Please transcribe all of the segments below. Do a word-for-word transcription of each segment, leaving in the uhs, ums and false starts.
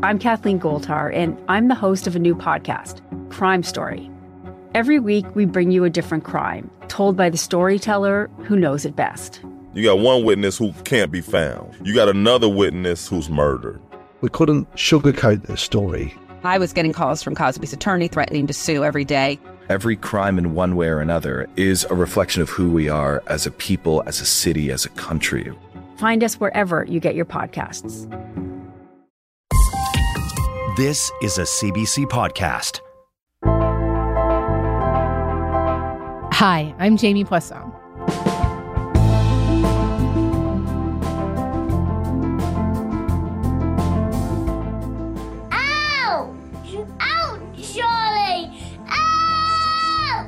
I'm Kathleen Goldhar, and I'm the host of a new podcast, Crime Story. Every week, we bring you a different crime, told by the storyteller who knows it best. You got one witness who can't be found. You got another witness who's murdered. We couldn't sugarcoat the story. I was getting calls from Cosby's attorney threatening to sue every day. Every crime in one way or another is a reflection of who we are as a people, as a city, as a country. Find us wherever you get your podcasts. This is a C B C podcast. Hi, I'm Jamie Poisson. Ow! Ow, Charlie! Ow!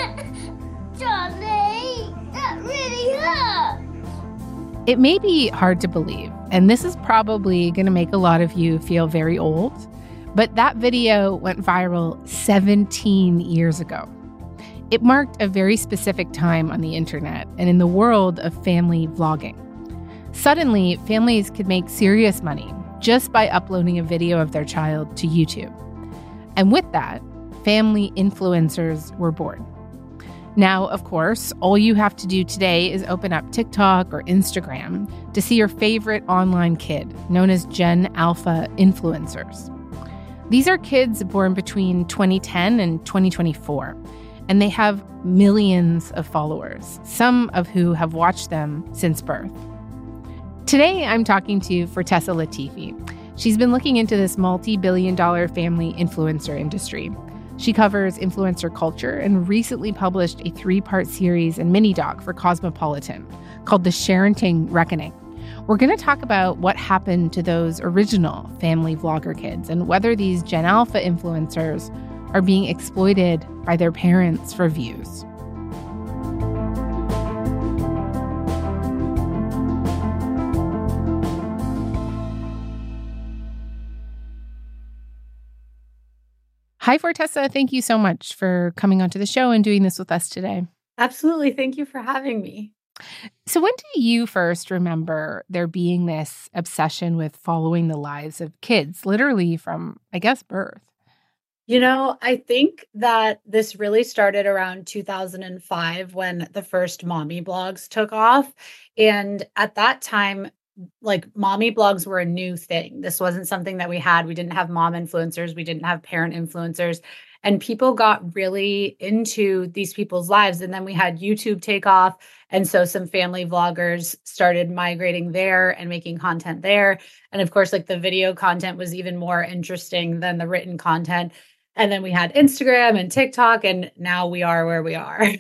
Charlie, that really hurt. It may be hard to believe, and this is probably going to make a lot of you feel very old, but that video went viral seventeen years ago. It marked a very specific time on the internet and in the world of family vlogging. Suddenly, families could make serious money just by uploading a video of their child to YouTube. And with that, family influencers were born. Now, of course, all you have to do today is open up TikTok or Instagram to see your favorite online kid, known as Gen Alpha influencers. These are kids born between twenty ten and twenty twenty-four, and they have millions of followers, some of who have watched them since birth. Today, I'm talking to Fortessa Latifi. She's been looking into this multi-billion dollar family influencer industry. She covers influencer culture and recently published a three-part series and mini-doc for Cosmopolitan called The Sharenting Reckoning. We're going to talk about what happened to those original family vlogger kids and whether these Gen Alpha influencers are being exploited by their parents for views. Hi, Fortessa. Thank you so much for coming onto the show and doing this with us today. Absolutely. Thank you for having me. So when do you first remember there being this obsession with following the lives of kids, literally from, I guess, birth? You know, I think that this really started around two thousand five when the first mommy blogs took off. And at that time, like mommy blogs were a new thing. This wasn't something that we had. We didn't have mom influencers. We didn't have parent influencers. And people got really into these people's lives. And then we had YouTube take off. And so some family vloggers started migrating there and making content there. And of course, like the video content was even more interesting than the written content. And then we had Instagram and TikTok, and now we are where we are.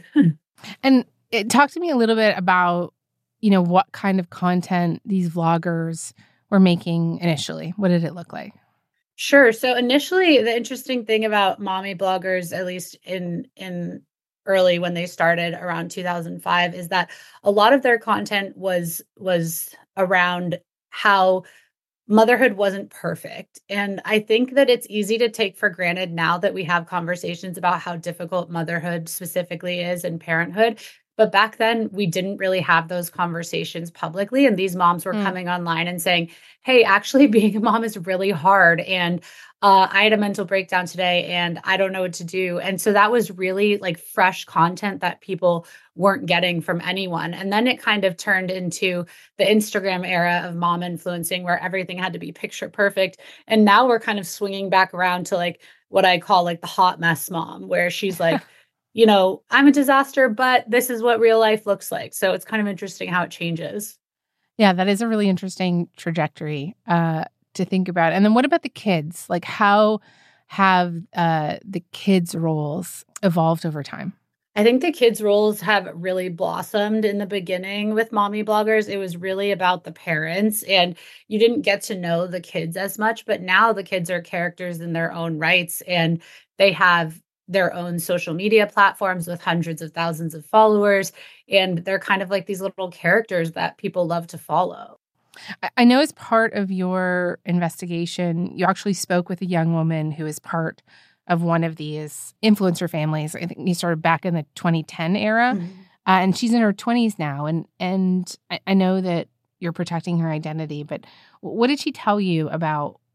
And it, talk to me a little bit about, you know, what kind of content these vloggers were making initially. What did it look like? Sure. So initially, the interesting thing about mommy bloggers, at least in in early when they started around two thousand five, is that a lot of their content was was around how motherhood wasn't perfect. And I think that it's easy to take for granted now that we have conversations about how difficult motherhood specifically is and parenthood. But back then, we didn't really have those conversations publicly. And these moms were mm. coming online and saying, hey, actually being a mom is really hard. And uh, I had a mental breakdown today and I don't know what to do. And so that was really like fresh content that people weren't getting from anyone. And then it kind of turned into the Instagram era of mom influencing where everything had to be picture perfect. And now we're kind of swinging back around to like what I call like the hot mess mom, where she's like, you know, I'm a disaster, but this is what real life looks like. So it's kind of interesting how it changes. Yeah, that is a really interesting trajectory uh, to think about. And then what about the kids? Like how have uh, the kids' roles evolved over time? I think the kids' roles have really blossomed in the beginning with mommy bloggers. It was really about the parents and you didn't get to know the kids as much, but now the kids are characters in their own rights and they have their own social media platforms with hundreds of thousands of followers. And they're kind of like these little characters that people love to follow. I know as part of your investigation, you actually spoke with a young woman who is part of one of these influencer families. I think you started back in the twenty ten era. Mm-hmm. Uh, and she's in her twenties now. And and I, I know that you're protecting her identity, but what did she tell you about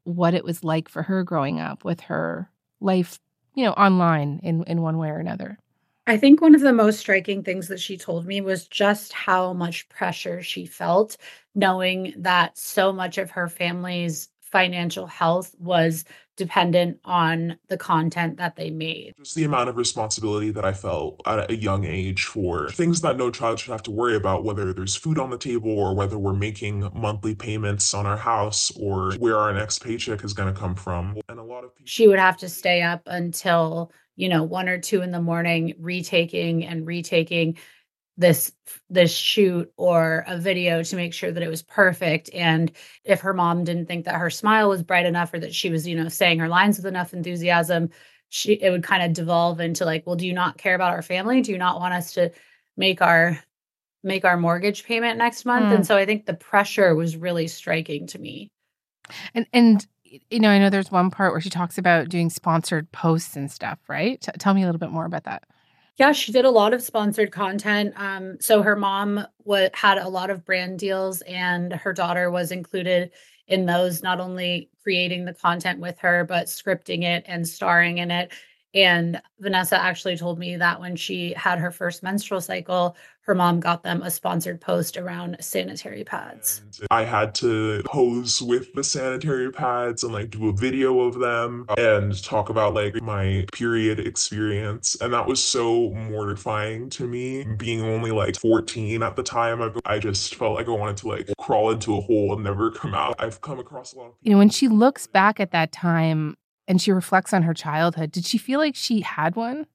what it was like for her growing up with her life, you know, online in, in one way or another. I think one of the most striking things that she told me was just how much pressure she felt, knowing that so much of her family's financial health was dependent on the content that they made. Just the amount of responsibility that I felt at a young age for things that no child should have to worry about, whether there's food on the table or whether we're making monthly payments on our house or where our next paycheck is going to come from. And a lot of people, she would have to stay up until, you know, one or two in the morning, retaking and retaking this this shoot or a video to make sure that it was perfect. And if her mom didn't think that her smile was bright enough or that she was, you know, saying her lines with enough enthusiasm, she it would kind of devolve into like, well, do you not care about our family? Do you not want us to make our make our mortgage payment next month? Mm. And so I think the pressure was really striking to me. And and you know, I know there's one part where she talks about doing sponsored posts and stuff, right? T- tell me a little bit more about that. Yeah, she did a lot of sponsored content. Um, so her mom w- had a lot of brand deals and her daughter was included in those, not only creating the content with her, but scripting it and starring in it. And Vanessa actually told me that when she had her first menstrual cycle, her mom got them a sponsored post around sanitary pads. And I had to pose with the sanitary pads and like do a video of them and talk about like my period experience. And that was so mortifying to me, being only like fourteen at the time. I, I just felt like I wanted to like crawl into a hole and never come out. I've come across a lot of people. You know, when she looks back at that time and she reflects on her childhood, did she feel like she had one?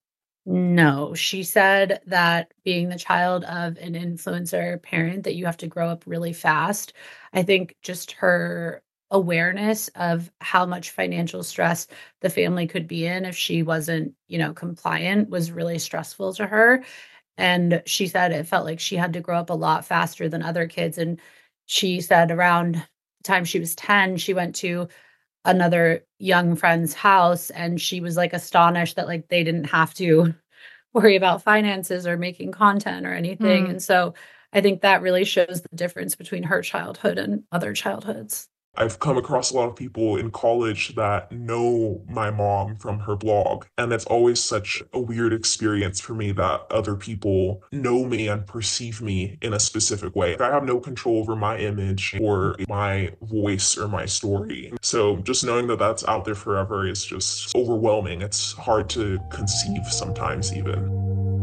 No, she said that being the child of an influencer parent, that you have to grow up really fast. I think just her awareness of how much financial stress the family could be in if she wasn't, you know, compliant was really stressful to her. And she said it felt like she had to grow up a lot faster than other kids. And she said around the time she was ten, she went to another young friend's house and she was like astonished that like they didn't have to worry about finances or making content or anything. Mm. And so I think that really shows the difference between her childhood and other childhoods. I've come across a lot of people in college that know my mom from her blog. And it's always such a weird experience for me that other people know me and perceive me in a specific way. I have no control over my image or my voice or my story. So just knowing that that's out there forever is just overwhelming. It's hard to conceive sometimes even.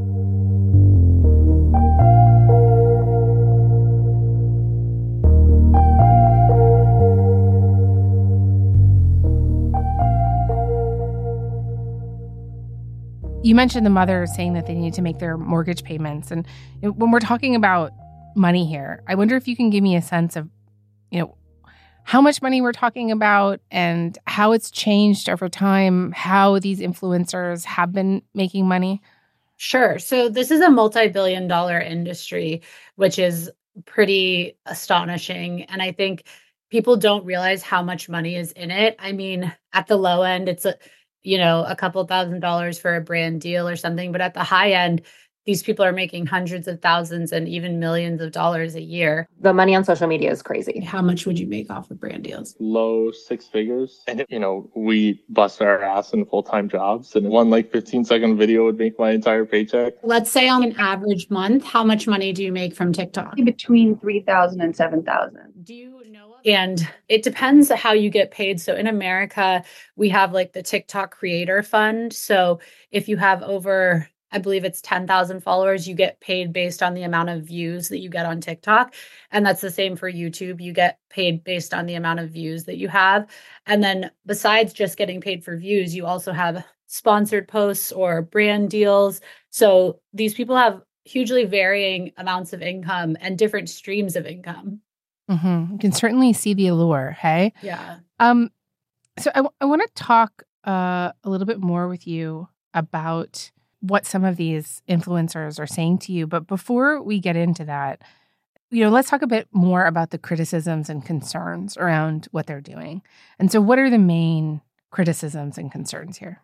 You mentioned the mother saying that they need to make their mortgage payments. And when we're talking about money here, I wonder if you can give me a sense of, you know, how much money we're talking about and how it's changed over time, how these influencers have been making money. Sure. So this is a multi-billion dollar industry, which is pretty astonishing. And I think people don't realize how much money is in it. I mean, at the low end, it's a you know, a couple thousand dollars for a brand deal or something. But at the high end, these people are making hundreds of thousands and even millions of dollars a year. The money on social media is crazy. How much would you make off of brand deals? Low six figures. And, you know, we bust our ass in full-time jobs. And one like fifteen second video would make my entire paycheck. Let's say on an average month, how much money do you make from TikTok? Between three thousand and seven thousand. Do you know? And it depends how you get paid. So in America, we have like the TikTok Creator Fund. So if you have over, I believe it's ten thousand followers, you get paid based on the amount of views that you get on TikTok. And that's the same for YouTube. You get paid based on the amount of views that you have. And then besides just getting paid for views, you also have sponsored posts or brand deals. So these people have hugely varying amounts of income and different streams of income. Mm-hmm. You can certainly see the allure, hey? Yeah. Um. So I, w- I want to talk uh, a little bit more with you about what some of these influencers are saying to you. But before we get into that, you know, let's talk a bit more about the criticisms and concerns around what they're doing. And so what are the main criticisms and concerns here?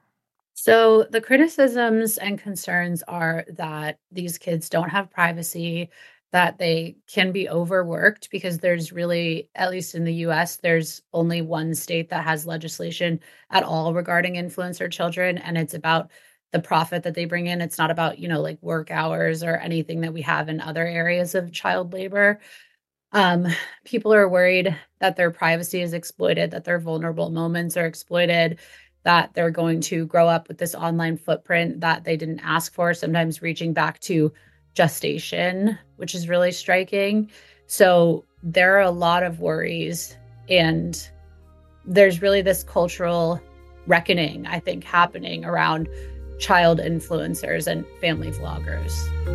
So the criticisms and concerns are that these kids don't have privacy, that they can be overworked because there's really, at least in the U S, there's only one state that has legislation at all regarding influencer children. And it's about the profit that they bring in. It's not about, you know, like work hours or anything that we have in other areas of child labor. Um, people are worried that their privacy is exploited, that their vulnerable moments are exploited, that they're going to grow up with this online footprint that they didn't ask for, sometimes reaching back to gestation, which is really striking. So there are a lot of worries, and there's really this cultural reckoning, I think, happening around child influencers and family vloggers.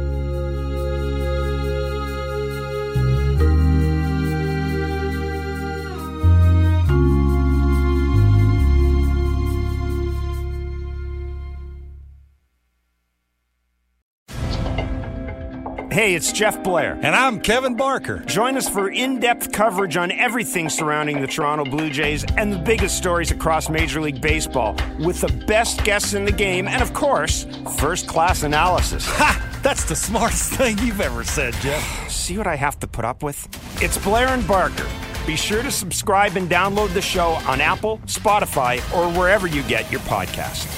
Hey, it's Jeff Blair. And I'm Kevin Barker. Join us for in-depth coverage on everything surrounding the Toronto Blue Jays and the biggest stories across Major League Baseball with the best guests in the game and, of course, first-class analysis. Ha! That's the smartest thing you've ever said, Jeff. See what I have to put up with? It's Blair and Barker. Be sure to subscribe and download the show on Apple, Spotify, or wherever you get your podcasts.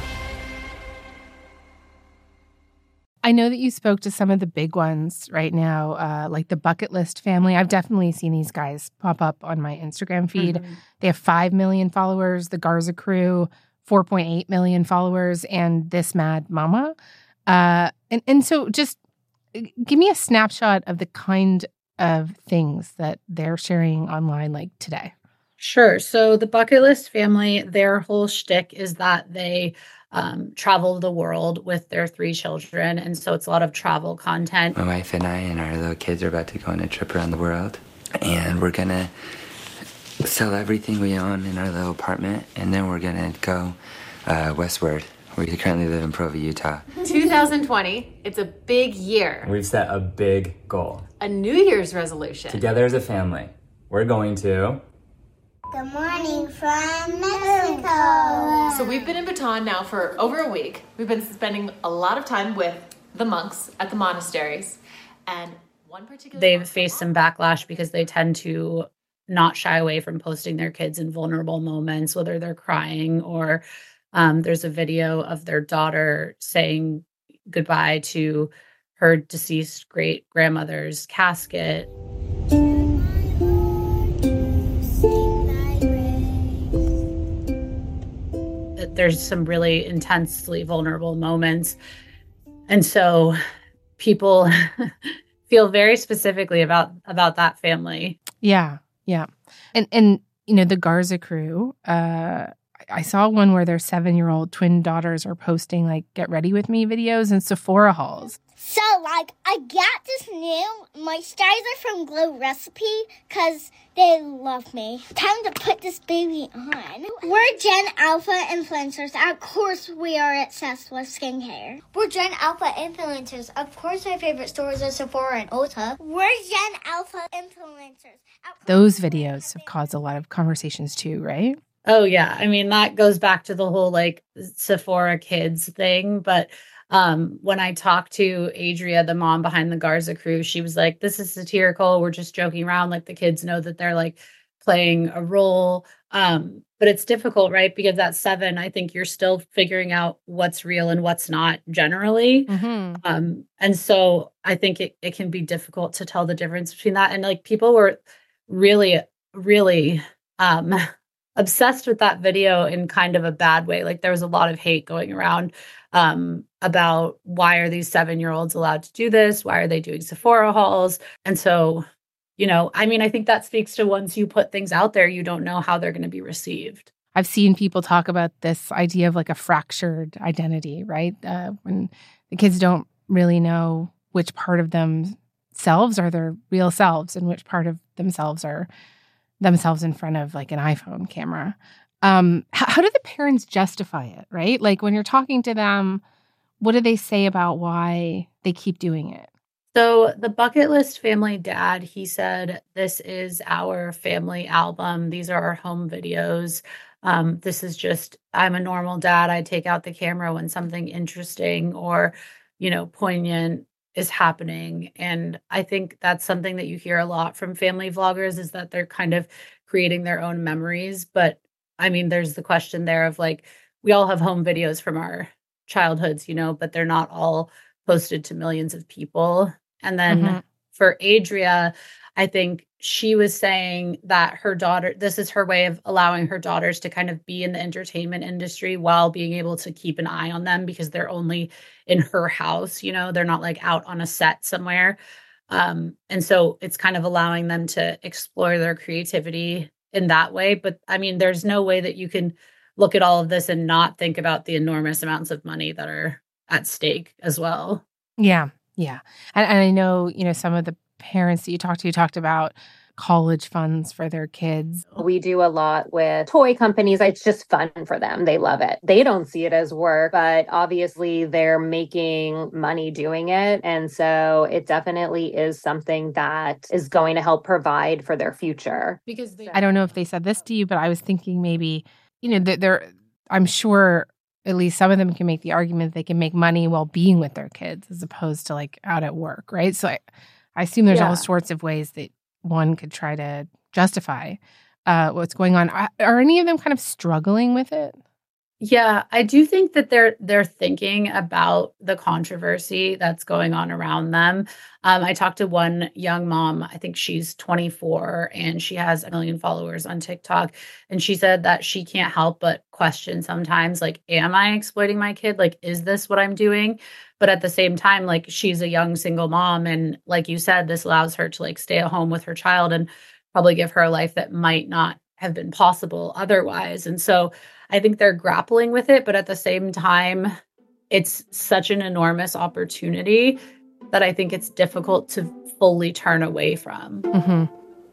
I know that you spoke to some of the big ones right now, uh, like the Bucket List family. I've definitely seen these guys pop up on my Instagram feed. Mm-hmm. They have five million followers. The Garza Crew, four point eight million followers, and This Mad Mama. Uh, and, and so just give me a snapshot of the kind of things that they're sharing online like today. Sure. So the Bucket List family, their whole shtick is that they um, travel the world with their three children. And so it's a lot of travel content. My wife and I and our little kids are about to go on a trip around the world. And we're going to sell everything we own in our little apartment. And then we're going to go uh, westward. We currently live in Provo, Utah. two thousand twenty, it's a big year. We've set a big goal. A New Year's resolution. Together as a family, we're going to... Good morning from Mexico. So we've been in Bhutan now for over a week. We've been spending a lot of time with the monks at the monasteries. And one particular... They've faced some backlash because they tend to not shy away from posting their kids in vulnerable moments, whether they're crying or... Um, there's a video of their daughter saying goodbye to her deceased great grandmother's casket. There's some really intensely vulnerable moments. And so people feel very specifically about, about that family. Yeah, yeah. And, and you know, the Garza Crew, uh, I saw one where their seven-year-old twin daughters are posting, like, get ready with me videos in Sephora hauls. So, like, I got this new moisturizer from Glow Recipe because they love me. Time to put this baby on. We're Gen Alpha influencers. Of course, we are obsessed with skincare. We're Gen Alpha influencers. Of course, my favorite stores are Sephora and Ulta. We're Gen Alpha influencers. Those videos have caused a lot of conversations too, right? Oh, yeah. I mean, that goes back to the whole like Sephora kids thing. But um, when I talked to Adria, the mom behind the Garza Crew, she was like, this is satirical. We're just joking around. Like the kids know that they're like playing a role. Um, but it's difficult, right? Because at seven, I think you're still figuring out what's real and what's not generally. Mm-hmm. Um, and so I think it, it can be difficult to tell the difference between that. And like people were really, really... Um, obsessed with that video in kind of a bad way. Like there was a lot of hate going around um, about why are these seven-year-olds allowed to do this? Why are they doing Sephora hauls? And so, you know, I mean, I think that speaks to once you put things out there, you don't know how they're going to be received. I've seen people talk about this idea of like a fractured identity, right? Uh, when the kids don't really know which part of themselves are their real selves and which part of themselves are themselves in front of like an iPhone camera. Um, how, how do the parents justify it, right? Like when you're talking to them, what do they say about why they keep doing it? So the Bucket List family dad, he said, this is our family album. These are our home videos. Um, this is just, I'm a normal dad. I take out the camera when something interesting or, you know, poignant is happening. And I think that's something that you hear a lot from family vloggers, is that they're kind of creating their own memories. But I mean, there's the question there of like, we all have home videos from our childhoods, you know, but they're not all posted to millions of people. And then Mhm. for Adria, I think she was saying that her daughter, this is her way of allowing her daughters to kind of be in the entertainment industry while being able to keep an eye on them, because they're only in her house, you know, they're not like out on a set somewhere. Um, and so it's kind of allowing them to explore their creativity in that way. But I mean, there's no way that you can look at all of this and not think about the enormous amounts of money that are at stake as well. Yeah, yeah. And, and I know, you know, some of the parents that you talked to, you talked about college funds for their kids. We do a lot with toy companies. It's just fun for them. They love it. They don't see it as work, but obviously they're making money doing it. And so it definitely is something that is going to help provide for their future. Because they- I don't know if they said this to you, but I was thinking maybe, you know, they're, they're I'm sure at least some of them can make the argument they can make money while being with their kids as opposed to like out at work, right? So I, I assume there's Yeah. all sorts of ways that one could try to justify uh, what's going on. Are, are any of them kind of struggling with it? Yeah, I do think that they're they're thinking about the controversy that's going on around them. Um, I talked to one young mom, I think she's twenty-four, and she has a million followers on TikTok. And she said that she can't help but question sometimes, like, am I exploiting my kid? Like, is this what I'm doing? But at the same time, like, she's a young single mom. And like you said, this allows her to like stay at home with her child and probably give her a life that might not have been possible otherwise. And so I think they're grappling with it, but at the same time, it's such an enormous opportunity that I think it's difficult to fully turn away from. Mm-hmm.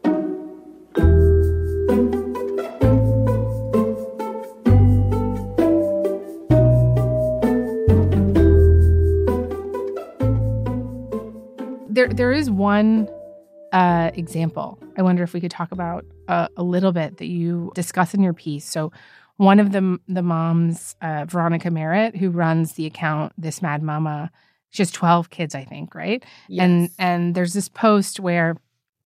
There, there is one uh, example I wonder if we could talk about uh, a little bit that you discuss in your piece. So one of the the moms, uh, Veronica Merritt, who runs the account This Mad Mama, she has twelve kids, I think, right? Yes. And and there's this post where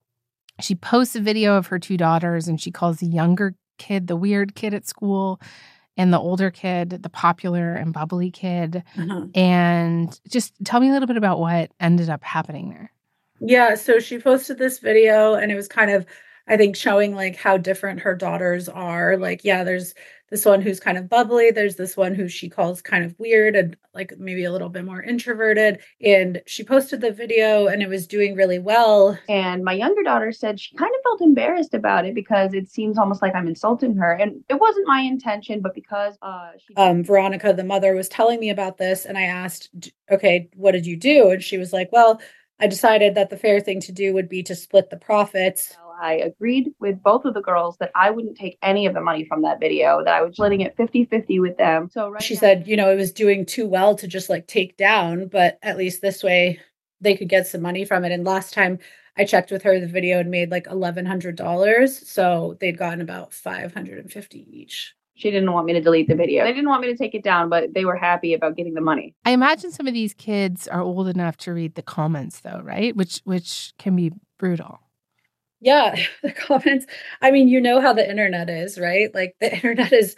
she posts a video of her two daughters, and she calls the younger kid the weird kid at school, and the older kid the popular and bubbly kid. Uh-huh. And just tell me a little bit about what ended up happening there. Yeah, so she posted this video, and it was kind of, I think, showing like how different her daughters are. Like, yeah, there's this one who's kind of bubbly. There's this one who she calls kind of weird and like maybe a little bit more introverted. And she posted the video and it was doing really well. And my younger daughter said she kind of felt embarrassed about it because it seems almost like I'm insulting her. And it wasn't my intention, but because uh, she... Um, Veronica, the mother, was telling me about this. And I asked, okay, what did you do? And she was like, well, I decided that the fair thing to do would be to split the profits. I agreed with both of the girls that I wouldn't take any of the money from that video, that I was splitting it fifty-fifty with them. So right she now, said, you know, it was doing too well to just like take down, but at least this way they could get some money from it. And last time I checked with her, the video had made like eleven hundred dollars. So they'd gotten about five hundred fifty each. she didn't want me to delete the video. They didn't want me to take it down, but they were happy about getting the money. I imagine some of these kids are old enough to read the comments though, right? Which which can be brutal. Yeah, the comments. I mean, you know how the internet is, right? Like the internet is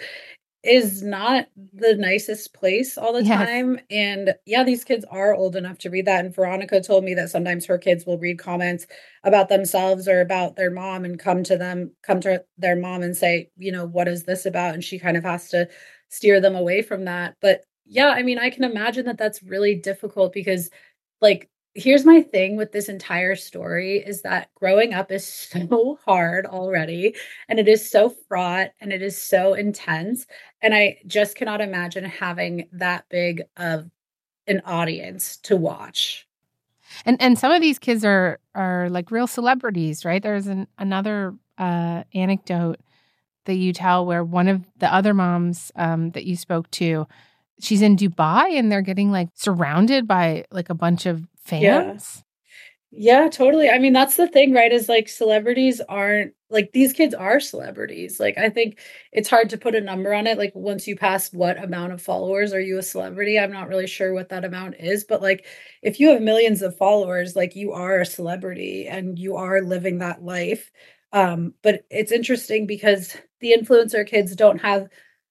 is not the nicest place all the Yes. time. And yeah, these kids are old enough to read that. And Veronica told me that sometimes her kids will read comments about themselves or about their mom and come to them, come to their mom and say, you know, what is this about? And she kind of has to steer them away from that. But yeah, I mean, I can imagine that that's really difficult because like, here's my thing with this entire story is that growing up is so hard already and it is so fraught and it is so intense. And I just cannot imagine having that big of an audience to watch. And and some of these kids are are like real celebrities, right? There's an, another uh, anecdote that you tell where one of the other moms um, that you spoke to, she's in Dubai and they're getting like surrounded by like a bunch of fans. Yeah, totally. I mean, that's the thing, right? Is like celebrities aren't like these kids are celebrities. Like, I think it's hard to put a number on it. Like, once you pass what amount of followers are you a celebrity? I'm not really sure what that amount is, but like, if you have millions of followers, like you are a celebrity and you are living that life. Um, but it's interesting because the influencer kids don't have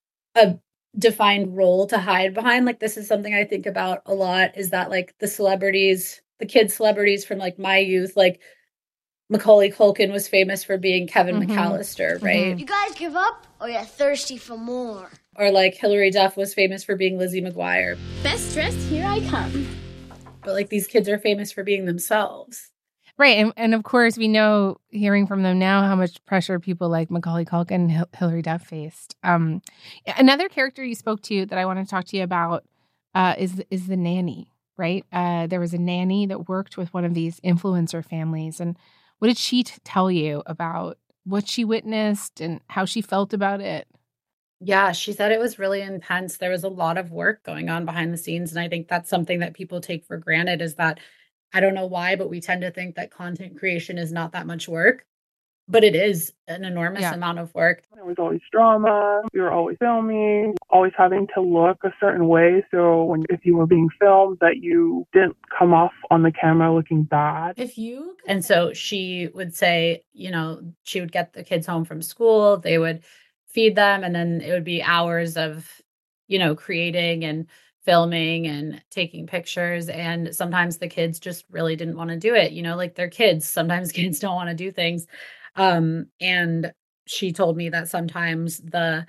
a defined role to hide behind. Like, this is something I think about a lot is that like the celebrities, the kid celebrities from like my youth, like Macaulay Culkin was famous for being Kevin Mhm. McAllister, right? You guys give up or you're thirsty for more? Or like Hilary Duff was famous for being Lizzie McGuire. Best dressed, here I come. But like these kids are famous for being themselves. Right. And, and of course, we know, hearing from them now, how much pressure people like Macaulay Culkin and Hil- Hilary Duff faced. Um, another character you spoke to that I want to talk to you about uh, is, is the nanny, right? Uh, there was a nanny that worked with one of these influencer families. And what did she t- tell you about what she witnessed and how she felt about it? Yeah, she said it was really intense. There was a lot of work going on behind the scenes. And I think that's something that people take for granted is that I don't know why, but we tend to think that content creation is not that much work, but it is an enormous Yeah. amount of work. There was always drama. We were always filming, always having to look a certain way. So when if you were being filmed, that you didn't come off on the camera looking bad. If you and so she would say, you know, she would get the kids home from school, they would feed them, and then it would be hours of, you know, creating and filming and taking pictures. And sometimes the kids just really didn't want to do it. You know, like they're kids. Sometimes kids don't want to do things. Um, and she told me that sometimes the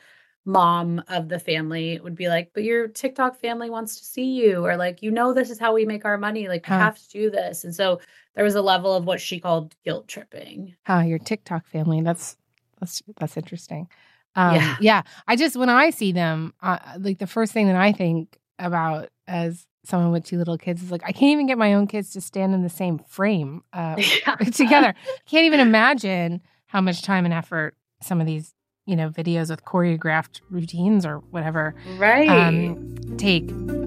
mom of the family would be like, but your TikTok family wants to see you, or like, you know, this is how we make our money. Like, we Huh. have to do this. And so there was a level of what she called guilt tripping. How your TikTok family. That's that's that's interesting. Um, Yeah. yeah. I just when I see them, uh, like the first thing that I think about as someone with two little kids is like I can't even get my own kids to stand in the same frame uh, together. Can't even imagine how much time and effort some of these you know videos with choreographed routines or whatever Right. um, take.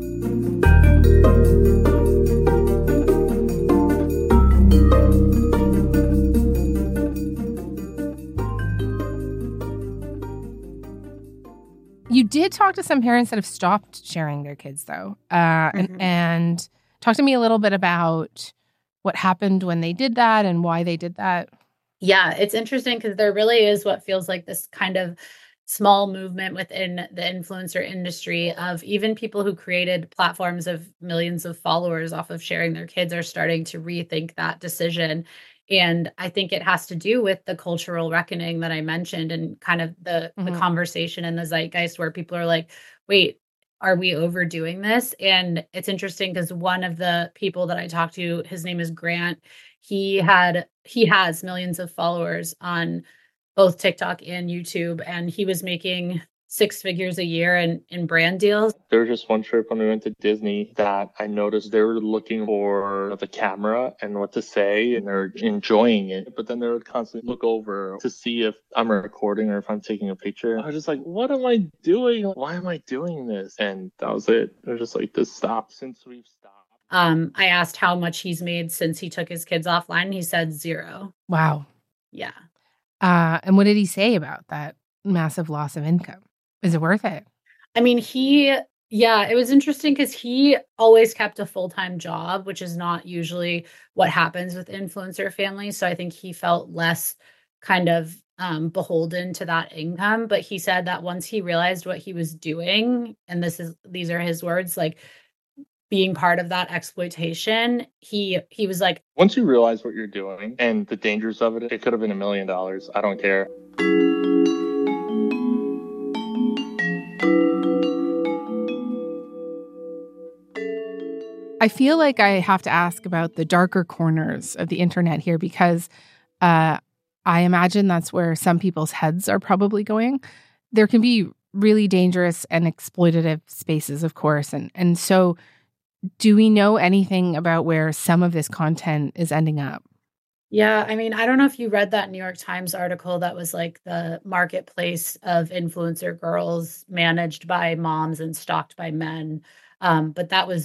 You did talk to some parents that have stopped sharing their kids, though, uh, Mhm. and, and talk to me a little bit about what happened when they did that and why they did that. Yeah, it's interesting because there really is what feels like this kind of small movement within the influencer industry of even people who created platforms of millions of followers off of sharing their kids are starting to rethink that decision. And I think it has to do with the cultural reckoning that I mentioned and kind of the, the Mhm. conversation and the zeitgeist where people are like, wait, are we overdoing this? And it's interesting because one of the people that I talked to, his name is Grant. He had he has millions of followers on both TikTok and YouTube, and he was making six figures a year in, in brand deals. There was just one trip when we went to Disney that I noticed they were looking for the camera and what to say, and they're enjoying it. But then they would constantly look over to see if I'm recording or if I'm taking a picture. I was just like, what am I doing? Why am I doing this? And that was it. It was just like, this stopped since we've stopped. Um, I asked how much he's made since he took his kids offline. He said zero. Wow. Yeah. Uh, and what did he say about that massive loss of income? Is it worth it? I mean, he, yeah, it was interesting because he always kept a full-time job, which is not usually what happens with influencer families. So I think he felt less kind of um, beholden to that income. But he said that once he realized what he was doing, and this is, these are his words, like being part of that exploitation, he, he was like, Once you realize what you're doing and the dangers of it, it could have been a million dollars. I don't care. I feel like I have to ask about the darker corners of the internet here because uh, I imagine that's where some people's heads are probably going. There can be really dangerous and exploitative spaces, of course. And, and so do we know anything about where some of this content is ending up? yeah, I mean, I don't know if you read that New York Times article that was like the marketplace of influencer girls managed by moms and stocked by men. Um, but that was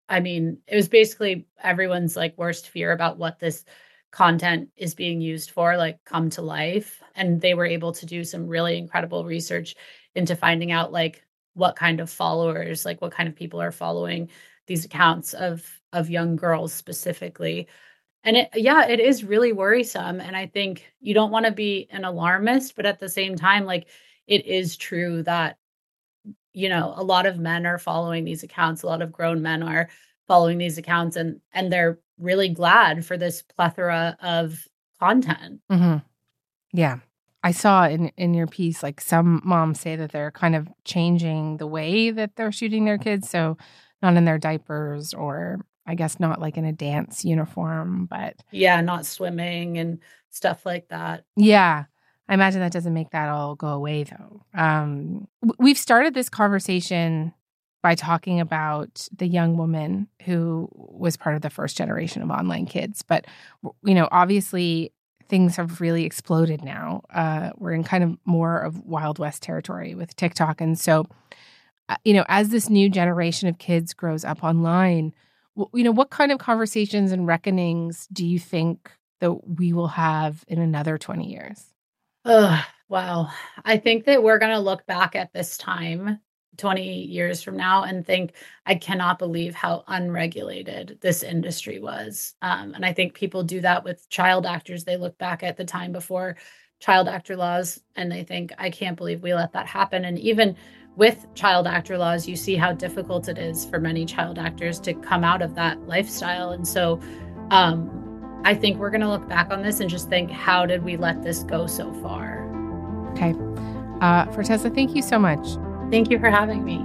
I mean, it was basically everyone's like worst fear about what this content is being used for, like come to life. And they were able to do some really incredible research into finding out like what kind of followers, like what kind of people are following these accounts of of young girls specifically. And it, yeah, it is really worrisome. And I think you don't want to be an alarmist, but at the same time, like it is true that, you know, a lot of men are following these accounts. A lot of grown men are following these accounts, and and they're really glad for this plethora of content. Mm-hmm. Yeah. I saw in, in your piece, like some moms say that they're kind of changing the way that they're shooting their kids. So not in their diapers, or I guess not like in a dance uniform, but yeah, not swimming and stuff like that. Yeah. I imagine that doesn't make that all go away though. Um, we've started this conversation by talking about the young woman who was part of the first generation of online kids. But, you know, obviously things have really exploded now. Uh, we're in kind of more of Wild West territory with TikTok. And so, uh, you know, as this new generation of kids grows up online, w- you know, what kind of conversations and reckonings do you think that we will have in another twenty years? Oh, wow. I think that we're going to look back at this time twenty years from now and think, I cannot believe how unregulated this industry was. Um, and I think people do that with child actors. They look back at the time before child actor laws and they think, I can't believe we let that happen. And even with child actor laws, you see how difficult it is for many child actors to come out of that lifestyle. And so um, I think we're going to look back on this and just think, how did we let this go so far? Okay. Uh, Forteza, thank you so much. Thank you for having me.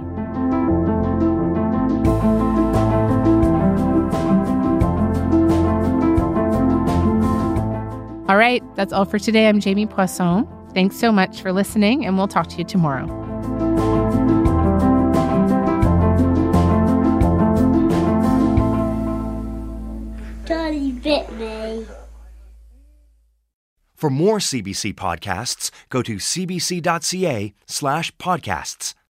All right, that's all for today. I'm Jamie Poisson. Thanks so much for listening, and we'll talk to you tomorrow. Daddy bit me. For more C B C podcasts, go to cbc.ca slash podcasts.